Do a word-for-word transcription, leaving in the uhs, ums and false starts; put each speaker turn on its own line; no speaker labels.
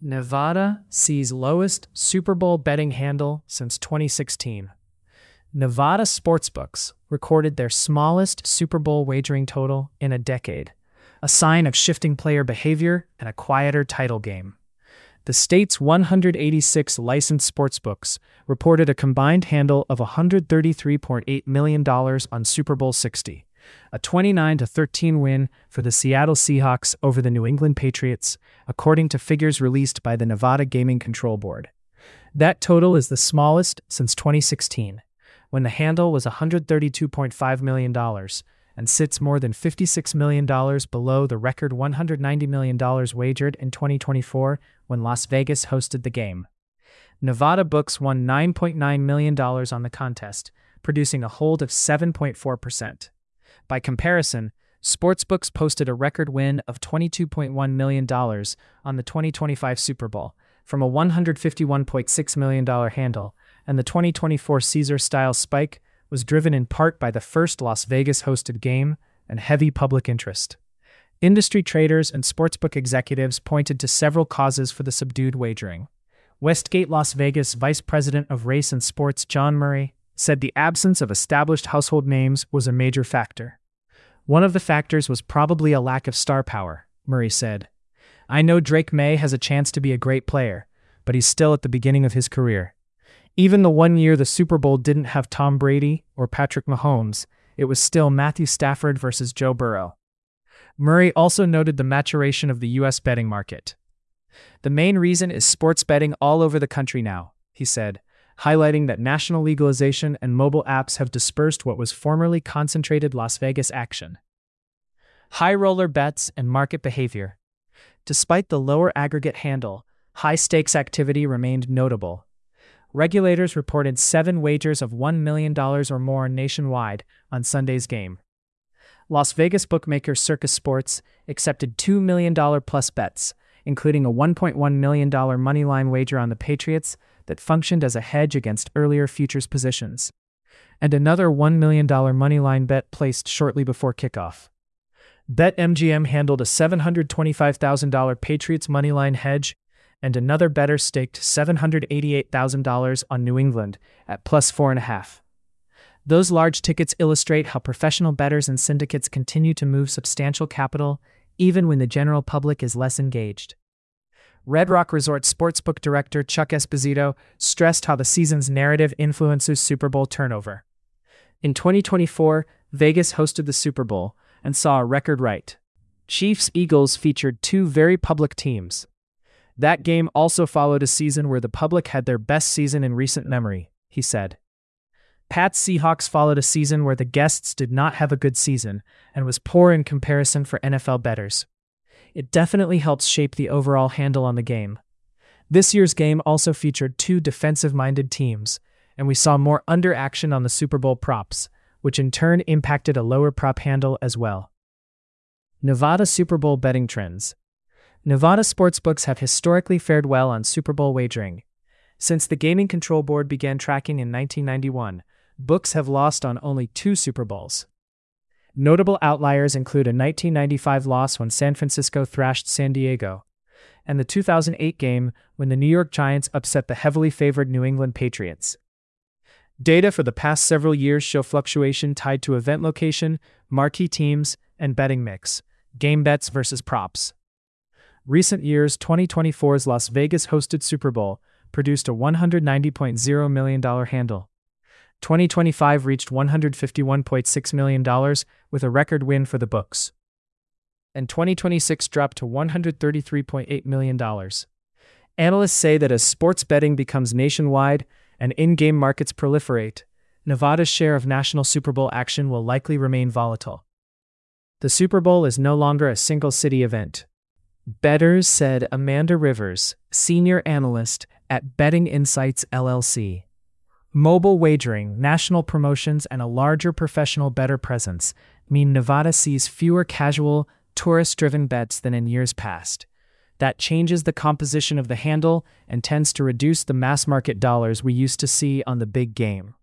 Nevada sees lowest Super Bowl betting handle since twenty sixteen. Nevada sportsbooks recorded their smallest Super Bowl wagering total in a decade, a sign of shifting player behavior and a quieter title game. The state's one hundred eighty-six licensed sportsbooks reported a combined handle of one hundred thirty-three point eight million dollars on Super Bowl sixty, a twenty-nine to thirteen win for the Seattle Seahawks over the New England Patriots, according to figures released by the Nevada Gaming Control Board. That total is the smallest since twenty sixteen, when the handle was one hundred thirty-two point five million dollars, and sits more than fifty-six million dollars below the record one hundred ninety million dollars wagered in twenty twenty-four when Las Vegas hosted the game. Nevada books won nine point nine million dollars on the contest, producing a hold of seven point four percent. By comparison, sportsbooks posted a record win of twenty-two point one million dollars on the twenty twenty-five Super Bowl from a one hundred fifty-one point six million dollars handle, and the twenty twenty-four Caesar-style spike was driven in part by the first Las Vegas-hosted game and heavy public interest. Industry traders and sportsbook executives pointed to several causes for the subdued wagering. Westgate Las Vegas Vice President of Race and Sports John Murray said the absence of established household names was a major factor. One of the factors was probably a lack of star power, Murray said. I know Drake May has a chance to be a great player, but he's still at the beginning of his career. Even the one year the Super Bowl didn't have Tom Brady or Patrick Mahomes, it was still Matthew Stafford versus Joe Burrow. Murray also noted the maturation of the U S betting market. The main reason is sports betting all over the country now, he said, highlighting that national legalization and mobile apps have dispersed what was formerly concentrated Las Vegas action. High roller bets and market behavior. Despite the lower aggregate handle, high-stakes activity remained notable. Regulators reported seven wagers of one million dollars or more nationwide on Sunday's game. Las Vegas bookmaker Circus Sports accepted two million dollars plus bets, including a one point one million dollars moneyline wager on the Patriots that functioned as a hedge against earlier futures positions, and another one million dollars moneyline bet placed shortly before kickoff. BetMGM handled a seven hundred twenty-five thousand dollars Patriots moneyline hedge, and another bettor staked seven hundred eighty-eight thousand dollars on New England at plus four and a half. Those large tickets illustrate how professional bettors and syndicates continue to move substantial capital, even when the general public is less engaged. Red Rock Resort Sportsbook director Chuck Esposito stressed how the season's narrative influences Super Bowl turnover. In twenty twenty-four, Vegas hosted the Super Bowl and saw a record right. Chiefs-Eagles featured two very public teams. That game also followed a season where the public had their best season in recent memory, he said. Pats Seahawks followed a season where the guests did not have a good season and was poor in comparison for N F L bettors. It definitely helps shape the overall handle on the game. This year's game also featured two defensive-minded teams, and we saw more under-action on the Super Bowl props, which in turn impacted a lower prop handle as well. Nevada Super Bowl betting trends. Nevada sportsbooks have historically fared well on Super Bowl wagering. Since the Gaming Control Board began tracking in nineteen ninety-one, books have lost on only two Super Bowls. Notable outliers include a nineteen ninety-five loss when San Francisco thrashed San Diego, and the two thousand eight game when the New York Giants upset the heavily favored New England Patriots. Data for the past several years show fluctuation tied to event location, marquee teams, and betting mix, game bets versus props. Recent years, twenty twenty-four's Las Vegas-hosted Super Bowl produced a one hundred ninety point zero million dollars handle. twenty twenty-five reached one hundred fifty-one point six million dollars with a record win for the books. And twenty twenty-six dropped to one hundred thirty-three point eight million dollars. Analysts say that as sports betting becomes nationwide and in-game markets proliferate, Nevada's share of national Super Bowl action will likely remain volatile. The Super Bowl is no longer a single-city event. Bettors said Amanda Rivers, senior analyst at Betting Insights L L C. Mobile wagering, national promotions, and a larger professional bettor presence mean Nevada sees fewer casual, tourist-driven bets than in years past. That changes the composition of the handle and tends to reduce the mass-market dollars we used to see on the big game.